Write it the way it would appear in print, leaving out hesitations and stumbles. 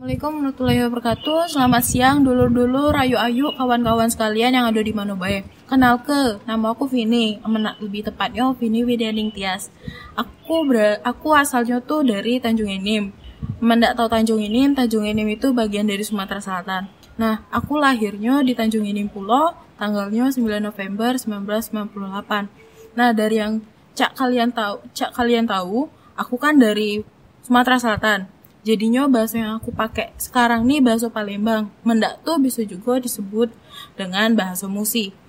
Assalamualaikum warahmatullahi wabarakatuh. Selamat siang dulur-dulur, ayu-ayu, kawan-kawan sekalian yang ada di Manobae. Kenalke, nama aku Vini, lebih tepatnya Vini Widyaning Tias. Aku asalnya tuh dari Tanjung Enim. Mendak tahu Tanjung Enim itu bagian dari Sumatera Selatan. Nah, aku lahirnya di Tanjung Enim Pulau, tanggalnya 9 November 1998. Nah, dari yang cak kalian tahu, aku kan dari Sumatera Selatan. Jadinya bahasa yang aku pakai sekarang nih bahasa Palembang. Mendak tuh bisa juga disebut dengan bahasa Musi.